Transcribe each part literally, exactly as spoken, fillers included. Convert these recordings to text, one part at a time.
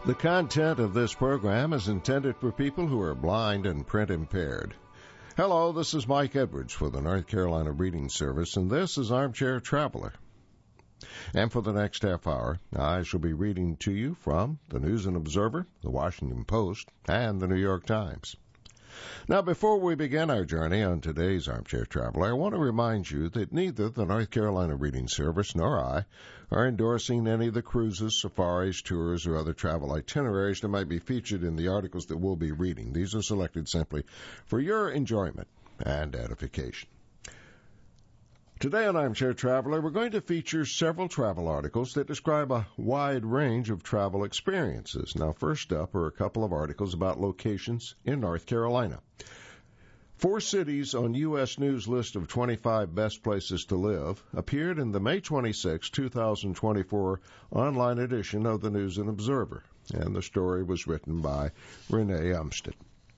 The content of this program is intended for people who are blind and print impaired. Hello, this is Mike Edwards for the North Carolina Reading Service, and this is Armchair Traveler. And for the next half hour, I shall be reading to you from the News and Observer, the Washington Post, and the New York Times. Now, before we begin our journey on today's Armchair Traveler, I want to remind you that neither the North Carolina Reading Service nor I are endorsing any of the cruises, safaris, tours, or other travel itineraries that might be featured in the articles that we'll be reading. These are selected simply for your enjoyment and edification. Today on Armchair Traveler, we're going to feature several travel articles that describe a wide range of travel experiences. Now, first up are a couple of articles about locations in North Carolina. Four cities on U S News list of twenty-five best places to live appeared in the May twenty-sixth, twenty twenty-four online edition of the News and Observer, and the story was written by Renee Umstead.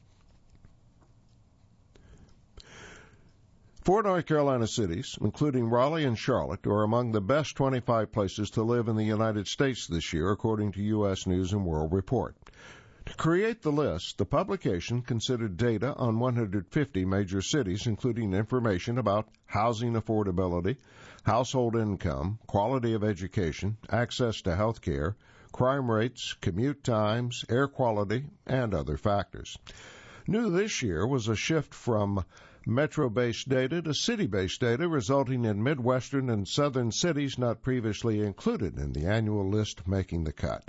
Four North Carolina cities, including Raleigh and Charlotte, are among the best twenty-five places to live in the United States this year, according to U S News and World Report. To create the list, the publication considered data on one hundred fifty major cities, including information about housing affordability, household income, quality of education, access to health care, crime rates, commute times, air quality, and other factors. New this year was a shift from metro-based data to city-based data, resulting in Midwestern and Southern cities not previously included in the annual list making the cut.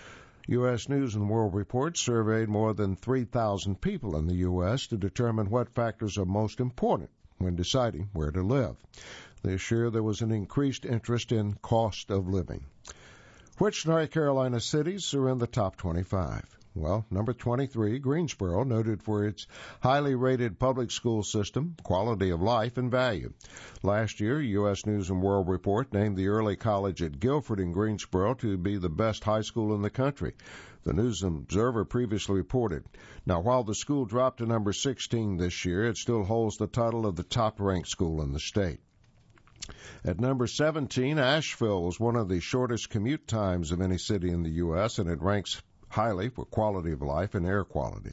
U S News and World Report surveyed more than three thousand people in the U S to determine what factors are most important when deciding where to live. This year there was an increased interest in cost of living. Which North Carolina cities are in the top twenty-five? Well, number twenty-three, Greensboro, noted for its highly rated public school system, quality of life, and value. Last year, U S News and World Report named the early college at Guilford in Greensboro to be the best high school in the country. The News and Observer previously reported. Now, while the school dropped to number sixteen this year, it still holds the title of the top-ranked school in the state. At number seventeen, Asheville was one of the shortest commute times of any city in the U S, and it ranks highly for quality of life and air quality.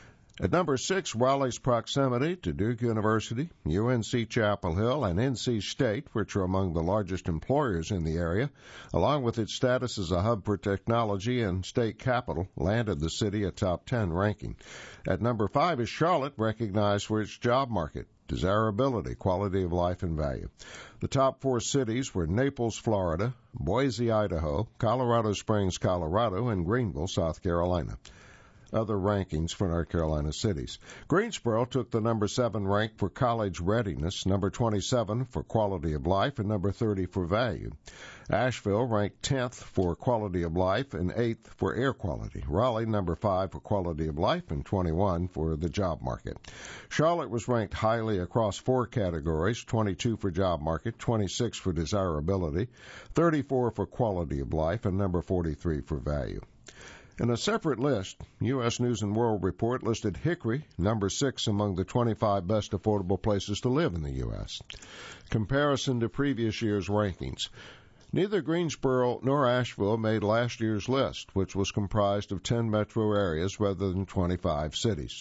At number six, Raleigh's proximity to Duke University, U N C Chapel Hill, and N C State, which are among the largest employers in the area, along with its status as a hub for technology and state capital, landed the city a top ten ranking. At number five is Charlotte, recognized for its job market, desirability, quality of life, and value. The top four cities were Naples, Florida, Boise, Idaho, Colorado Springs, Colorado, and Greenville, South Carolina. Other rankings for North Carolina cities. Greensboro took the number seven rank for college readiness, number twenty-seven for quality of life, and number thirty for value. Asheville ranked tenth for quality of life and eighth for air quality. Raleigh, number five for quality of life and twenty-one for the job market. Charlotte was ranked highly across four categories, twenty-two for job market, twenty-six for desirability, thirty-four for quality of life, and number forty-three for value. In a separate list, U S News and World Report listed Hickory, number six among the twenty-five best affordable places to live in the U S. Comparison to previous year's rankings. Neither Greensboro nor Asheville made last year's list, which was comprised of ten metro areas rather than twenty-five cities.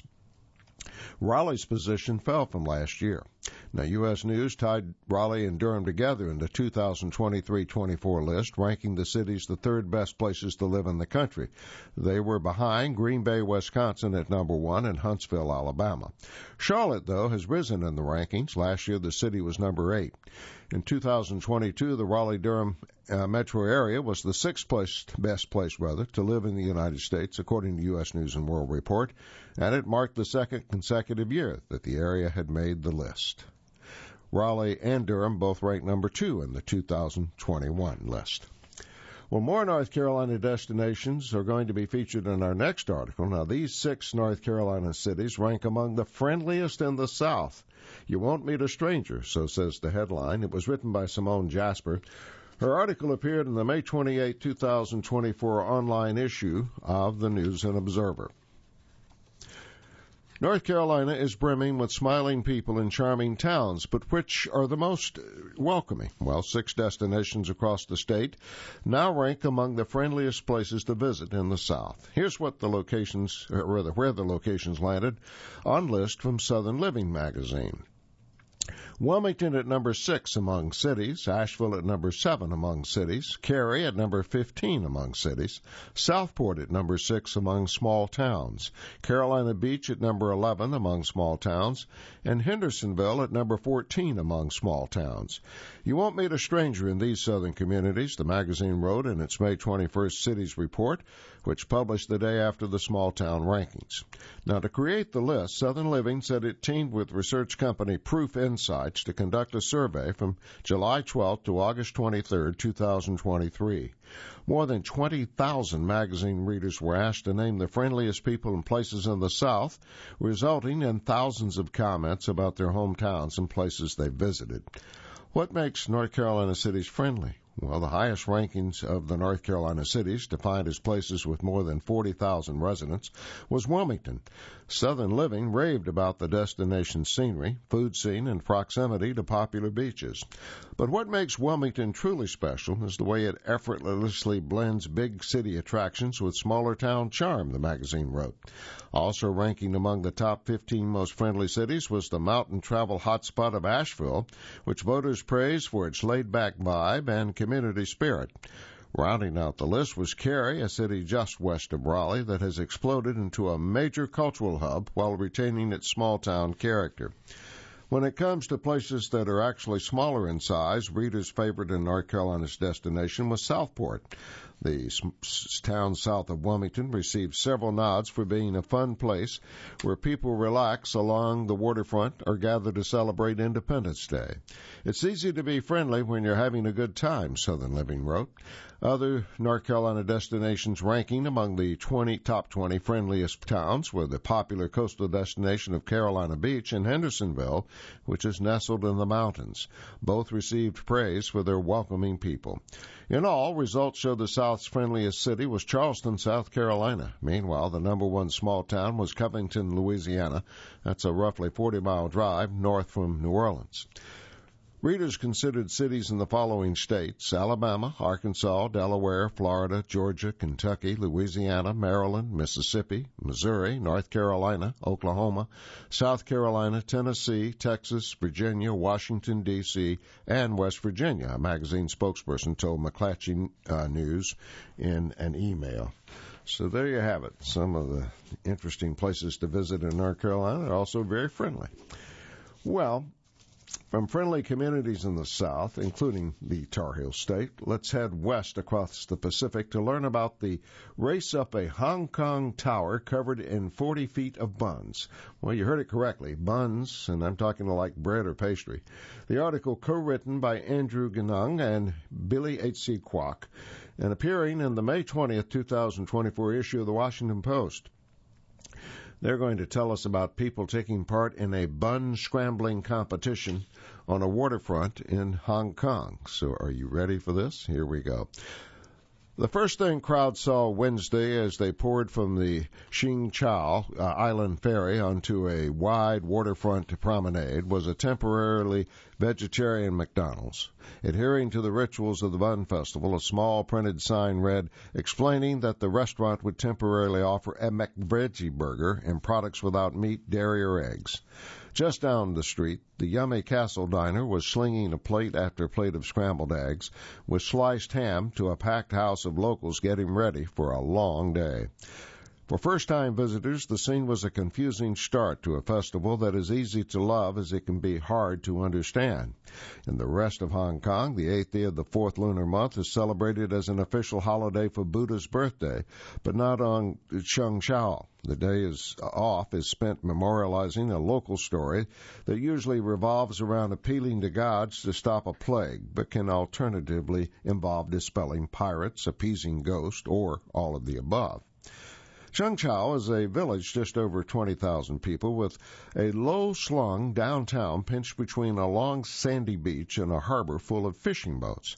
Raleigh's position fell from last year. Now, U S News tied Raleigh and Durham together in the two thousand twenty-three twenty-four list, ranking the cities the third best places to live in the country. They were behind Green Bay, Wisconsin at number one and Huntsville, Alabama. Charlotte, though, has risen in the rankings. Last year, the city was number eight. In two thousand twenty-two, the Raleigh-Durham uh, metro area was the sixth place, best place, rather, to live in the United States, according to U S News and World Report, and it marked the second consecutive year that the area had made the list. Raleigh and Durham both ranked number two in the two thousand twenty-one list. Well, more North Carolina destinations are going to be featured in our next article. Now, these six North Carolina cities rank among the friendliest in the South. You won't meet a stranger, so says the headline. It was written by Simone Jasper. Her article appeared in the May twenty-eighth, two thousand twenty-four online issue of the News and Observer. North Carolina is brimming with smiling people and charming towns, but which are the most welcoming? Well, six destinations across the state now rank among the friendliest places to visit in the South. Here's what the locations, or rather where the locations landed on list from Southern Living magazine. Wilmington at number six among cities, Asheville at number seven among cities, Cary at number fifteen among cities, Southport at number six among small towns, Carolina Beach at number eleven among small towns, and Hendersonville at number fourteen among small towns. You won't meet a stranger in these southern communities, the magazine wrote in its May twenty-first Cities Report, which published the day after the small town rankings. Now, to create the list, Southern Living said it teamed with research company Proof Insights to conduct a survey from July twelfth to August twenty-third, two thousand twenty-three. More than twenty thousand magazine readers were asked to name the friendliest people and places in the South, resulting in thousands of comments about their hometowns and places they visited. What makes North Carolina cities friendly? Well, the highest rankings of the North Carolina cities, defined as places with more than forty thousand residents, was Wilmington. Southern Living raved about the destination's scenery, food scene, and proximity to popular beaches. But what makes Wilmington truly special is the way it effortlessly blends big city attractions with smaller town charm, the magazine wrote. Also ranking among the top fifteen most friendly cities was the mountain travel hotspot of Asheville, which voters praised for its laid-back vibe and community spirit. Rounding out the list was Cary, a city just west of Raleigh that has exploded into a major cultural hub while retaining its small-town character. When it comes to places that are actually smaller in size, readers' favorite in North Carolina's destination was Southport. The town south of Wilmington received several nods for being a fun place where people relax along the waterfront or gather to celebrate Independence Day. It's easy to be friendly when you're having a good time, Southern Living wrote. Other North Carolina destinations ranking among the twenty top twenty friendliest towns were the popular coastal destination of Carolina Beach and Hendersonville, which is nestled in the mountains. Both received praise for their welcoming people. In all, results show the South's friendliest city was Charleston, South Carolina. Meanwhile, the number one small town was Covington, Louisiana. That's a roughly forty-mile drive north from New Orleans. Readers considered cities in the following states: Alabama, Arkansas, Delaware, Florida, Georgia, Kentucky, Louisiana, Maryland, Mississippi, Missouri, North Carolina, Oklahoma, South Carolina, Tennessee, Texas, Virginia, Washington, D C, and West Virginia, a magazine spokesperson told McClatchy uh, News in an email. So there you have it. Some of the interesting places to visit in North Carolina are also very friendly. Well, from friendly communities in the South, including the Tar Heel State, let's head west across the Pacific to learn about the race up a Hong Kong tower covered in forty feet of buns. Well, you heard it correctly, buns, and I'm talking like bread or pastry. The article co-written by Andrew Ganung and Billy H C Kwok and appearing in the May twentieth, twenty twenty-four issue of the Washington Post. They're going to tell us about people taking part in a bun scrambling competition on a waterfront in Hong Kong. So are you ready for this? Here we go. The first thing crowds saw Wednesday as they poured from the Xing Chao uh, Island ferry onto a wide waterfront promenade was a temporarily vegetarian McDonald's. Adhering to the rituals of the Bun Festival, a small printed sign read, explaining that the restaurant would temporarily offer a McVeggie burger and products without meat, dairy, or eggs. Just down the street, the Yummy Castle Diner was slinging a plate after plate of scrambled eggs with sliced ham to a packed house of locals getting ready for a long day. For first-time visitors, the scene was a confusing start to a festival that is easy to love as it can be hard to understand. In the rest of Hong Kong, the eighth day of the fourth lunar month is celebrated as an official holiday for Buddha's birthday, but not on Xing Chao. The day is off is spent memorializing a local story that usually revolves around appealing to gods to stop a plague, but can alternatively involve dispelling pirates, appeasing ghosts, or all of the above. Xing Chao is a village just over twenty thousand people with a low-slung downtown pinched between a long sandy beach and a harbor full of fishing boats.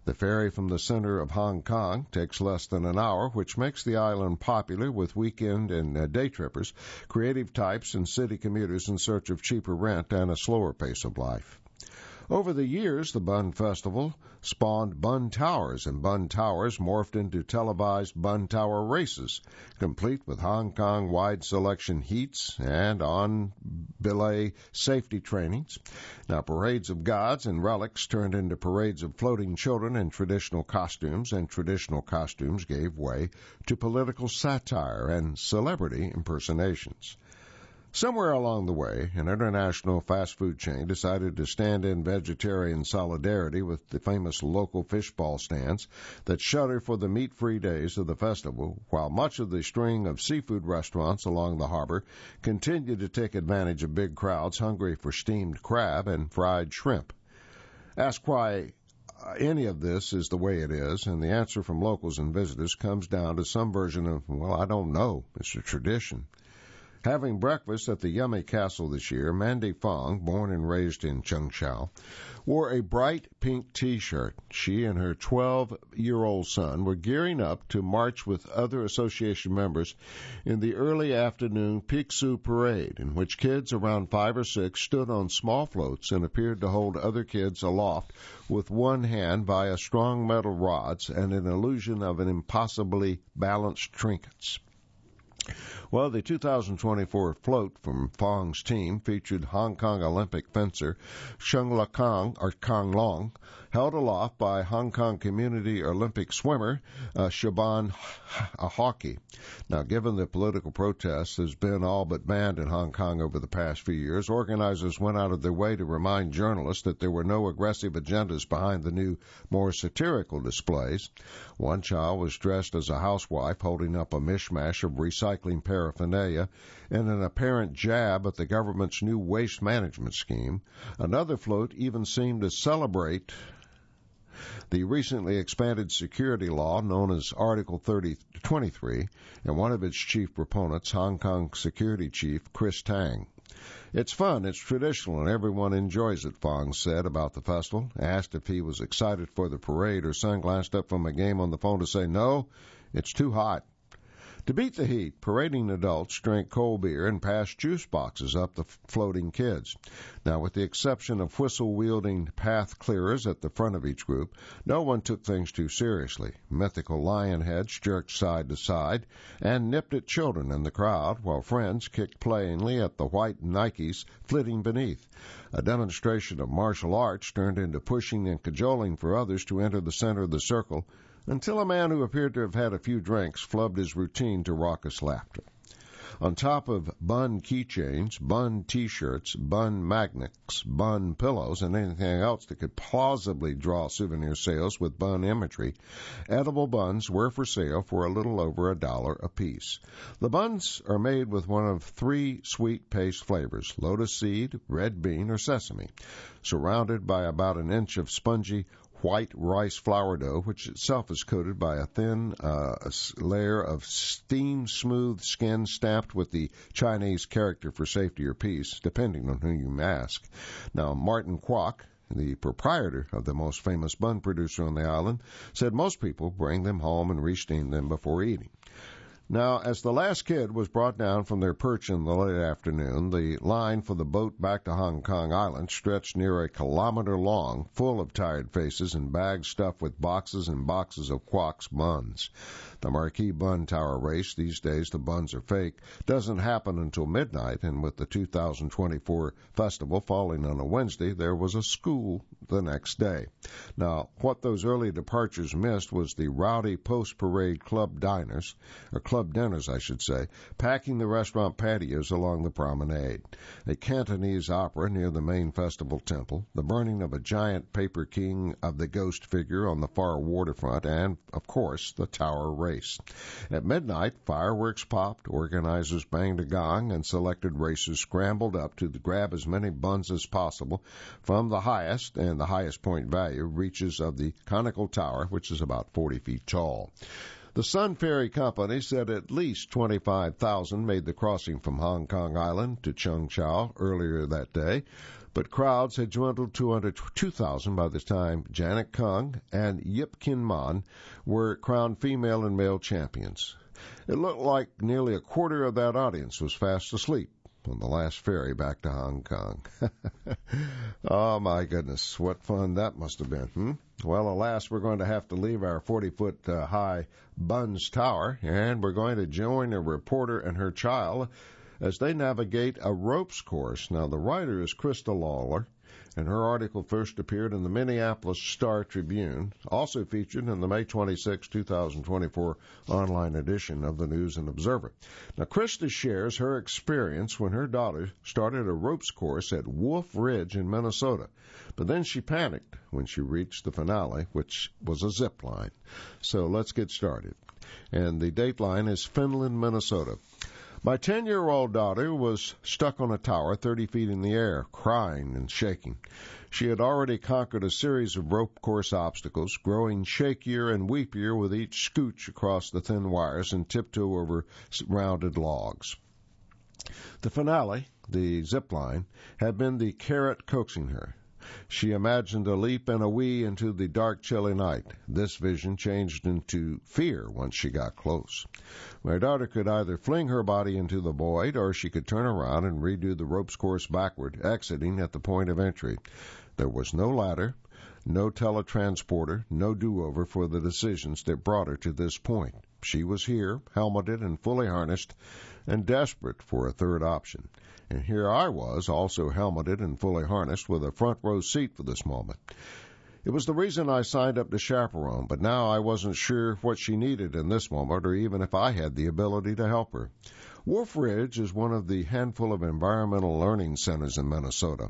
The ferry from the center of Hong Kong takes less than an hour, which makes the island popular with weekend and uh, day trippers, creative types, and city commuters in search of cheaper rent and a slower pace of life. Over the years, the Bund Festival spawned Bund Towers, and Bund Towers morphed into televised Bund Tower races, complete with Hong Kong-wide selection heats and on-belay safety trainings. Now, parades of gods and relics turned into parades of floating children in traditional costumes, and traditional costumes gave way to political satire and celebrity impersonations. Somewhere along the way, an international fast food chain decided to stand in vegetarian solidarity with the famous local fishball stands that shudder for the meat-free days of the festival, while much of the string of seafood restaurants along the harbor continued to take advantage of big crowds hungry for steamed crab and fried shrimp. Ask why any of this is the way it is, and the answer from locals and visitors comes down to some version of, well, I don't know, it's a tradition. Having breakfast at the Yummy Castle this year, Mandy Fong, born and raised in Chengshao, wore a bright pink T-shirt. She and her twelve-year-old son were gearing up to march with other association members in the early afternoon Pixu Parade, in which kids around five or six stood on small floats and appeared to hold other kids aloft with one hand via strong metal rods and an illusion of an impossibly balanced trinkets. Well, the two thousand twenty-four float from Fong's team featured Hong Kong Olympic fencer Sheng Lakang, or Kang Long, held aloft by Hong Kong Community Olympic swimmer uh, Shaban Hawkey. Now, given the political protests has been all but banned in Hong Kong over the past few years, organizers went out of their way to remind journalists that there were no aggressive agendas behind the new, more satirical displays. One child was dressed as a housewife holding up a mishmash of recycling paraphernalia in an apparent jab at the government's new waste management scheme. Another float even seemed to celebrate the recently expanded security law known as Article thirty twenty-three, and one of its chief proponents, Hong Kong security chief Chris Tang. It's fun, it's traditional, and everyone enjoys it, Fong said about the festival. Asked if he was excited for the parade, her son glanced up from a game on the phone to say, no, it's too hot. To beat the heat, parading adults drank cold beer and passed juice boxes up the floating kids. Now, with the exception of whistle-wielding path clearers at the front of each group, no one took things too seriously. Mythical lion heads jerked side to side and nipped at children in the crowd, while friends kicked playingly at the white Nikes flitting beneath. A demonstration of martial arts turned into pushing and cajoling for others to enter the center of the circle, until a man who appeared to have had a few drinks flubbed his routine to raucous laughter. On top of Bun keychains, Bun T-shirts, Bun magnets, Bun pillows, and anything else that could plausibly draw souvenir sales with Bun imagery, edible buns were for sale for a little over a dollar apiece. The buns are made with one of three sweet paste flavors, lotus seed, red bean, or sesame, surrounded by about an inch of spongy white rice flour dough, which itself is coated by a thin uh, layer of steam-smooth skin stamped with the Chinese character for safety or peace, depending on who you ask. Now, Martin Kwok, the proprietor of the most famous bun producer on the island, said most people bring them home and re-steam them before eating. Now, as the last kid was brought down from their perch in the late afternoon, the line for the boat back to Hong Kong Island stretched near a kilometer long, full of tired faces and bags stuffed with boxes and boxes of Kwok's buns. The Marquee Bun Tower race, these days the buns are fake, doesn't happen until midnight, and with the two thousand twenty-four festival falling on a Wednesday, there was a school the next day. Now, what those early departures missed was the rowdy post-parade club diners, or club dinners, I should say, packing the restaurant patios along the promenade, a Cantonese opera near the main festival temple, the burning of a giant paper king of the ghost figure on the far waterfront, and, of course, the tower race. At midnight, fireworks popped, organizers banged a gong, and selected racers scrambled up to grab as many buns as possible from the highest, and the highest point value, reaches of the conical tower, which is about forty feet tall. The Sun Ferry Company said at least twenty-five thousand made the crossing from Hong Kong Island to Cheung Chau earlier that day, but crowds had dwindled to under two thousand by the time Janet Kung and Yip Kin Man were crowned female and male champions. It looked like nearly a quarter of that audience was fast asleep on the last ferry back to Hong Kong. Oh, my goodness, what fun that must have been. Hmm? Well, alas, we're going to have to leave our forty-foot uh, high Buns Tower, and we're going to join a reporter and her child as they navigate a ropes course. Now, the writer is Krista Lawler, and her article first appeared in the Minneapolis Star-Tribune, also featured in the May twenty-sixth, twenty twenty-four online edition of the News and Observer. Now, Krista shares her experience when her daughter started a ropes course at Wolf Ridge in Minnesota, but then she panicked when she reached the finale, which was a zip line. So let's get started. And the date line is Finland, Minnesota. My ten-year-old daughter was stuck on a tower thirty feet in the air, crying and shaking. She had already conquered a series of rope course obstacles, growing shakier and weepier with each scooch across the thin wires and tiptoe over rounded logs. The finale, the zip line, had been the carrot coaxing her. She imagined a leap and a wee into the dark, chilly night. This vision changed into fear once she got close. My daughter could either fling her body into the void, or she could turn around and redo the ropes course backward, exiting at the point of entry. There was no ladder, no teletransporter, no do-over for the decisions that brought her to this point. She was here, helmeted and fully harnessed, and desperate for a third option. And here I was, also helmeted and fully harnessed, with a front row seat for this moment. It was the reason I signed up to chaperone, but now I wasn't sure what she needed in this moment, or even if I had the ability to help her. Wolf Ridge is one of the handful of environmental learning centers in Minnesota.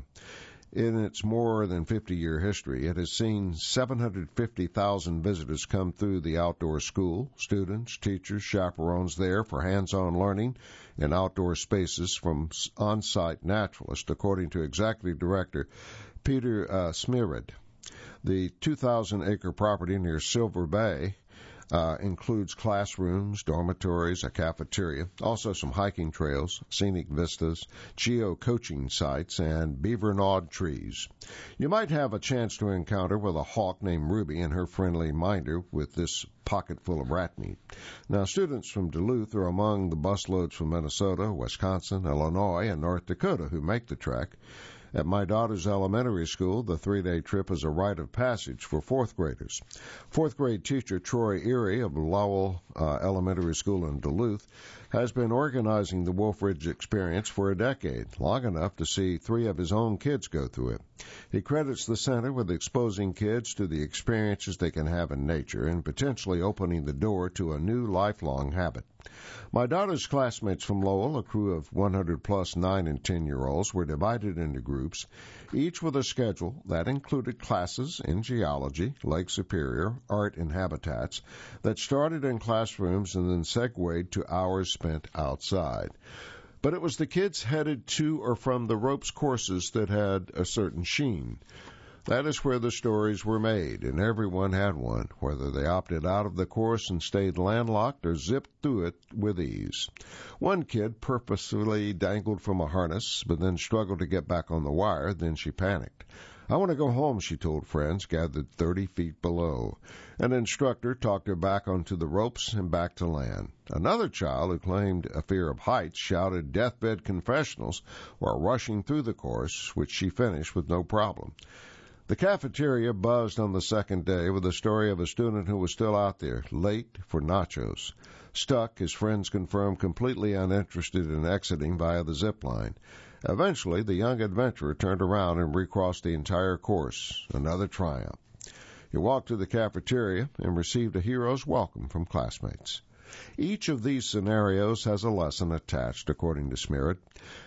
In its more than fifty-year history, it has seen seven hundred fifty thousand visitors come through the outdoor school, students, teachers, chaperones there for hands-on learning in outdoor spaces from on-site naturalists, according to Executive Director Peter uh, Smerid. The two thousand acre property near Silver Bay Uh, includes classrooms, dormitories, a cafeteria, also some hiking trails, scenic vistas, geo-coaching sites, and beaver-gnawed trees. You might have a chance to encounter with a hawk named Ruby and her friendly minder with this pocket full of rat meat. Now, students from Duluth are among the busloads from Minnesota, Wisconsin, Illinois, and North Dakota who make the trek. At my daughter's elementary school, the three-day trip is a rite of passage for fourth graders. Fourth grade teacher Troy Erie of Lowell uh, Elementary School in Duluth has been organizing the Wolf Ridge experience for a decade, long enough to see three of his own kids go through it. He credits the center with exposing kids to the experiences they can have in nature and potentially opening the door to a new lifelong habit. My daughter's classmates from Lowell, a crew of one hundred plus nine and ten-year-olds, were divided into groups, each with a schedule that included classes in geology, Lake Superior, art, and habitats that started in classrooms and then segued to hours spent outside. But it was the kids headed to or from the ropes courses that had a certain sheen. That is where the stories were made, and everyone had one, whether they opted out of the course and stayed landlocked or zipped through it with ease. One kid purposefully dangled from a harness, but then struggled to get back on the wire. Then she panicked. I want to go home, she told friends gathered thirty feet below. An instructor talked her back onto the ropes and back to land. Another child who claimed a fear of heights shouted deathbed confessionals while rushing through the course, which she finished with no problem. The cafeteria buzzed on the second day with the story of a student who was still out there, late for nachos. Stuck, his friends confirmed, completely uninterested in exiting via the zip line. Eventually, the young adventurer turned around and recrossed the entire course. Another triumph. He walked to the cafeteria and received a hero's welcome from classmates. Each of these scenarios has a lesson attached, according to Smerid.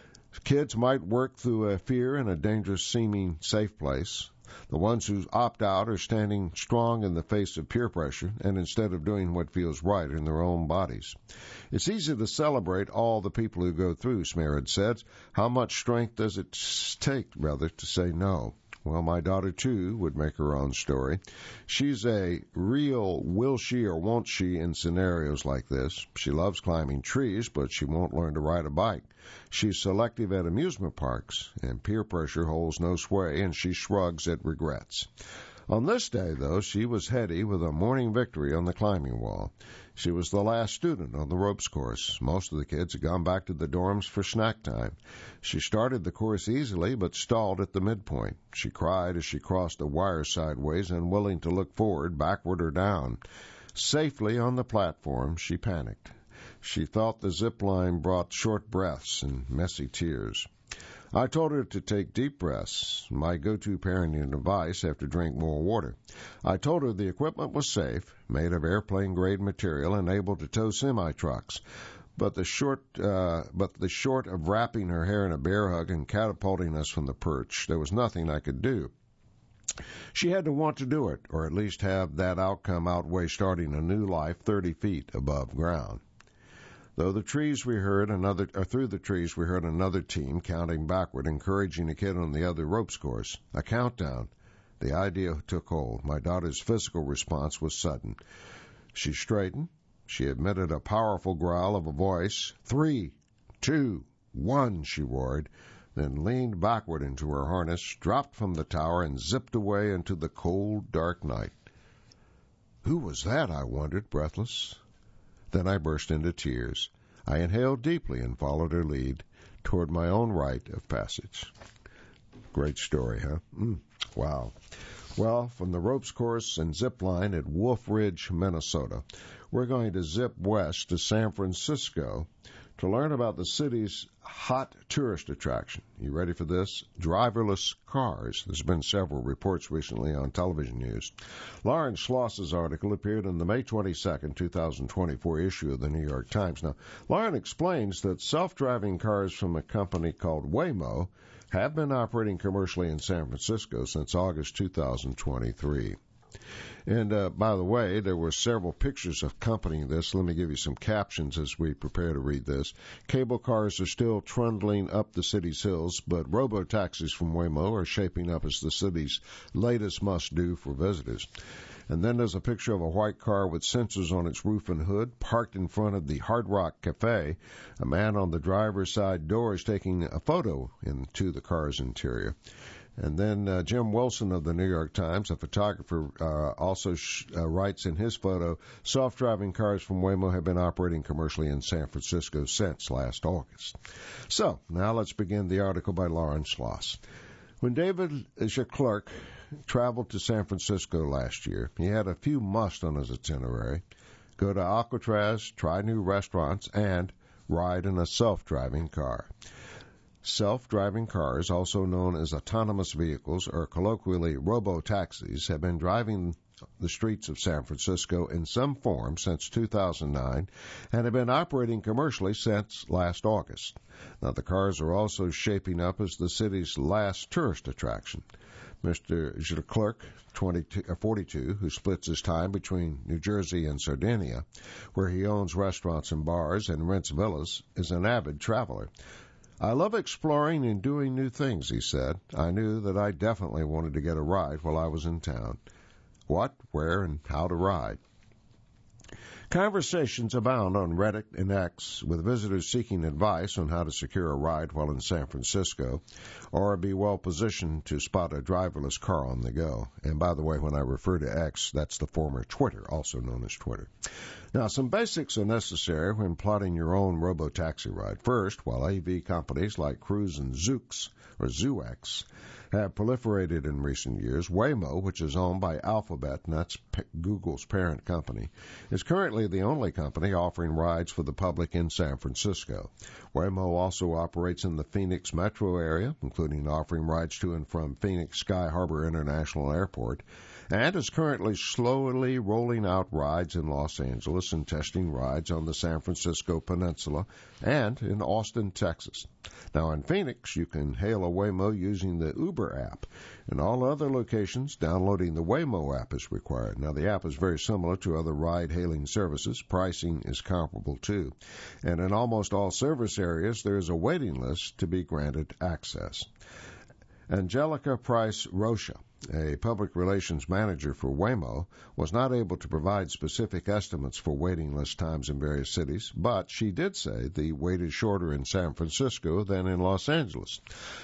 Kids might work through a fear in a dangerous-seeming safe place. The ones who opt out are standing strong in the face of peer pressure and instead of doing what feels right in their own bodies. It's easy to celebrate all the people who go through, Smerid said. How much strength does it take, rather, to say no? Well, my daughter, too, would make her own story. She's a real will she or won't she in scenarios like this. She loves climbing trees, but she won't learn to ride a bike. She's selective at amusement parks, and peer pressure holds no sway, and she shrugs at regrets. On this day, though, she was heady with a morning victory on the climbing wall. She was the last student on the ropes course. Most of the kids had gone back to the dorms for snack time. She started the course easily, but stalled at the midpoint. She cried as she crossed the wire sideways, unwilling to look forward, backward, or down. Safely on the platform, she panicked. She thought the zip line brought short breaths and messy tears. I told her to take deep breaths, my go-to parenting advice after drink more water. I told her the equipment was safe, made of airplane-grade material and able to tow semi-trucks. But the short, uh, but the short of wrapping her hair in a bear hug and catapulting us from the perch, there was nothing I could do. She had to want to do it, or at least have that outcome outweigh starting a new life thirty feet above ground. Though the trees we heard another, or through the trees we heard another team counting backward, encouraging a kid on the other ropes course. A countdown. The idea took hold. My daughter's physical response was sudden. She straightened. She emitted a powerful growl of a voice. Three, two, one, she roared, then leaned backward into her harness, dropped from the tower, and zipped away into the cold, dark night. Who was that, I wondered, breathless. Then I burst into tears. I inhaled deeply and followed her lead toward my own rite of passage. Great story, huh? Mm, wow. Well, from the ropes course and zip line at Wolf Ridge, Minnesota, we're going to zip west to San Francisco to learn about the city's hot tourist attraction. You ready for this? Driverless cars. There's been several reports recently on television news. Lauren Schloss's article appeared in the May twenty-second, twenty twenty-four issue of the New York Times. Now, Lauren explains that self-driving cars from a company called Waymo have been operating commercially in San Francisco since August two thousand twenty-three. And, uh, by the way, there were several pictures accompanying this. Let me give you some captions as we prepare to read this. Cable cars are still trundling up the city's hills, but robo-taxis from Waymo are shaping up as the city's latest must-do for visitors. And then there's a picture of a white car with sensors on its roof and hood, parked in front of the Hard Rock Cafe. A man on the driver's side door is taking a photo into the car's interior. And then uh, Jim Wilson of the New York Times, a photographer, uh, also sh- uh, writes in his photo, self-driving cars from Waymo have been operating commercially in San Francisco since last August. So, now let's begin the article by Lauren Schloss. When David Leclerc traveled to San Francisco last year, he had a few musts on his itinerary. Go to Alcatraz, try new restaurants, and ride in a self-driving car. Self-driving cars, also known as autonomous vehicles or colloquially robo-taxis, have been driving the streets of San Francisco in some form since two thousand nine and have been operating commercially since last August. Now, the cars are also shaping up as the city's last tourist attraction. Mister Leclerc, forty-two, who splits his time between New Jersey and Sardinia, where he owns restaurants and bars and rents villas, is an avid traveler. I love exploring and doing new things, he said. I knew that I definitely wanted to get a ride while I was in town. What, where, and how to ride. Conversations abound on Reddit and X with visitors seeking advice on how to secure a ride while in San Francisco or be well positioned to spot a driverless car on the go. And by the way, when I refer to X, that's the former Twitter, also known as Twitter. Now, some basics are necessary when plotting your own robo-taxi ride. First, while A V companies like Cruise and Zoox, or Zoox, have proliferated in recent years, Waymo, which is owned by Alphabet, and that's Google's parent company, is currently the only company offering rides for the public in San Francisco. Waymo also operates in the Phoenix metro area, including offering rides to and from Phoenix Sky Harbor International Airport, and is currently slowly rolling out rides in Los Angeles and testing rides on the San Francisco Peninsula and in Austin, Texas. Now, in Phoenix, you can hail a Waymo using the Uber app. In all other locations, downloading the Waymo app is required. Now, the app is very similar to other ride-hailing services. Pricing is comparable, too. And in almost all service areas, there is a waiting list to be granted access. Angelica Price Rocha, a public relations manager for Waymo, was not able to provide specific estimates for waiting list times in various cities, but she did say the wait is shorter in San Francisco than in Los Angeles.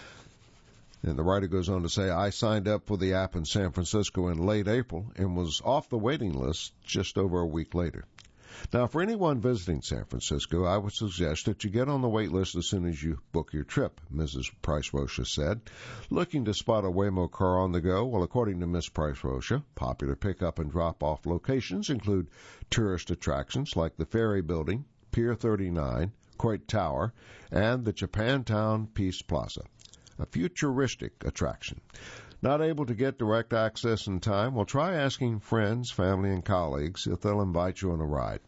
And the writer goes on to say, I signed up for the app in San Francisco in late April and was off the waiting list just over a week later. Now, for anyone visiting San Francisco, I would suggest that you get on the wait list as soon as you book your trip, Missus Price Rocha said. Looking to spot a Waymo car on the go? Well, according to Miz Price Rocha, popular pickup and drop-off locations include tourist attractions like the Ferry Building, Pier thirty-nine, Coit Tower, and the Japantown Peace Plaza, a futuristic attraction. Not able to get direct access in time? Well, try asking friends, family, and colleagues if they'll invite you on a ride.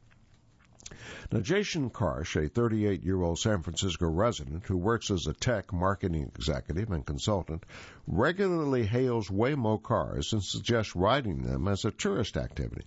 Now, Jason Karsh, a thirty-eight-year-old San Francisco resident who works as a tech marketing executive and consultant, regularly hails Waymo cars and suggests riding them as a tourist activity.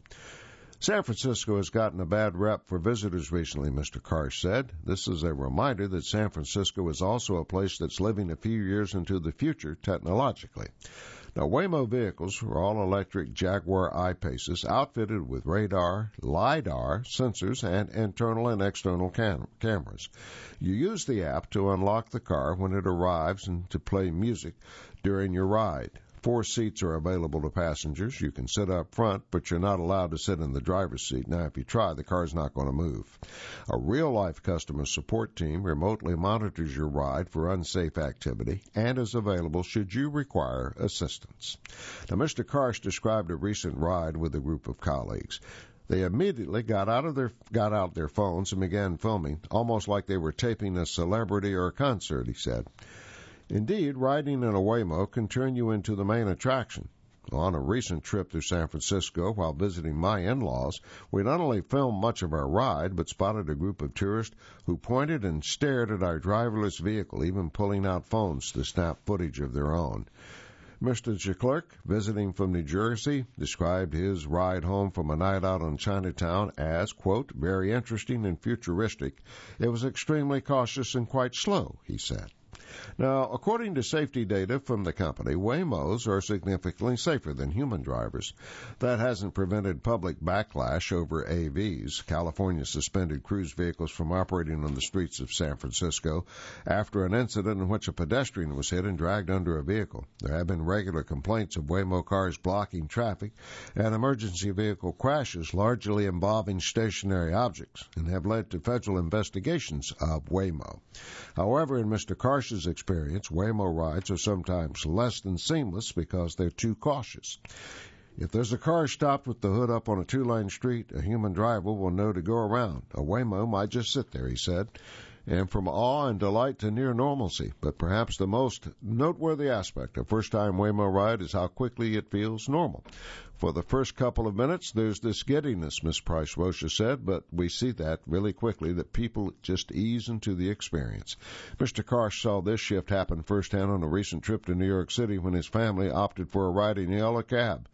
San Francisco has gotten a bad rep for visitors recently, Mister Karsh said. This is a reminder that San Francisco is also a place that's living a few years into the future technologically. Now, Waymo vehicles are all-electric Jaguar I-Paces outfitted with radar, LiDAR, sensors, and internal and external cam- cameras. You use the app to unlock the car when it arrives and to play music during your ride. Four seats are available to passengers. You can sit up front, but you're not allowed to sit in the driver's seat. Now, if you try, the car's not going to move. A real-life customer support team remotely monitors your ride for unsafe activity and is available should you require assistance. Now, Mister Karsh described a recent ride with a group of colleagues. They immediately got out of their got out their phones and began filming, almost like they were taping a celebrity or a concert, he said. Indeed, riding in a Waymo can turn you into the main attraction. On a recent trip through San Francisco while visiting my in-laws, we not only filmed much of our ride, but spotted a group of tourists who pointed and stared at our driverless vehicle, even pulling out phones to snap footage of their own. Mister Jaclerc, visiting from New Jersey, described his ride home from a night out in Chinatown as, quote, very interesting and futuristic. It was extremely cautious and quite slow, he said. Now, according to safety data from the company, Waymos are significantly safer than human drivers. That hasn't prevented public backlash over A Vs. California suspended cruise vehicles from operating on the streets of San Francisco after an incident in which a pedestrian was hit and dragged under a vehicle. There have been regular complaints of Waymo cars blocking traffic and emergency vehicle crashes largely involving stationary objects and have led to federal investigations of Waymo. However, in Mister Karsh's experience, Waymo rides are sometimes less than seamless because they're too cautious. If there's a car stopped with the hood up on a two-lane street, a human driver will know to go around. A Waymo might just sit there, he said. And from awe and delight to near normalcy. But perhaps the most noteworthy aspect of first-time Waymo ride is how quickly it feels normal. For the first couple of minutes, there's this giddiness, Miz Price Rocha said, but we see that really quickly, that people just ease into the experience. Mister Karsh saw this shift happen firsthand on a recent trip to New York City when his family opted for a ride in a yellow cab.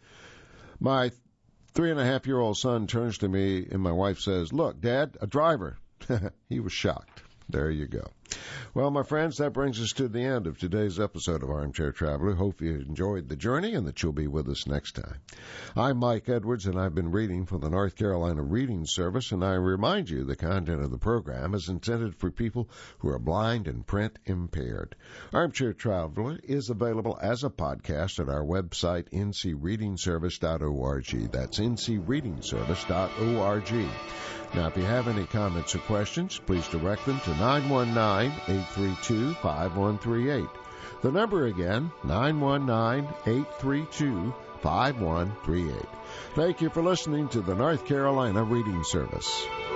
My three-and-a-half-year-old son turns to me, and my wife says, "Look, Dad, a driver." He was shocked. There you go. Well, my friends, that brings us to the end of today's episode of Armchair Traveler. Hope you enjoyed the journey and that you'll be with us next time. I'm Mike Edwards, and I've been reading for the North Carolina Reading Service, and I remind you the content of the program is intended for people who are blind and print impaired. Armchair Traveler is available as a podcast at our website, n c reading service dot org. That's n c reading service dot org. Now, if you have any comments or questions, please direct them to nine one nine, eight three two, five one three eight. The number again, nine one nine, eight three two, five one three eight. Thank you for listening to the North Carolina Reading Service.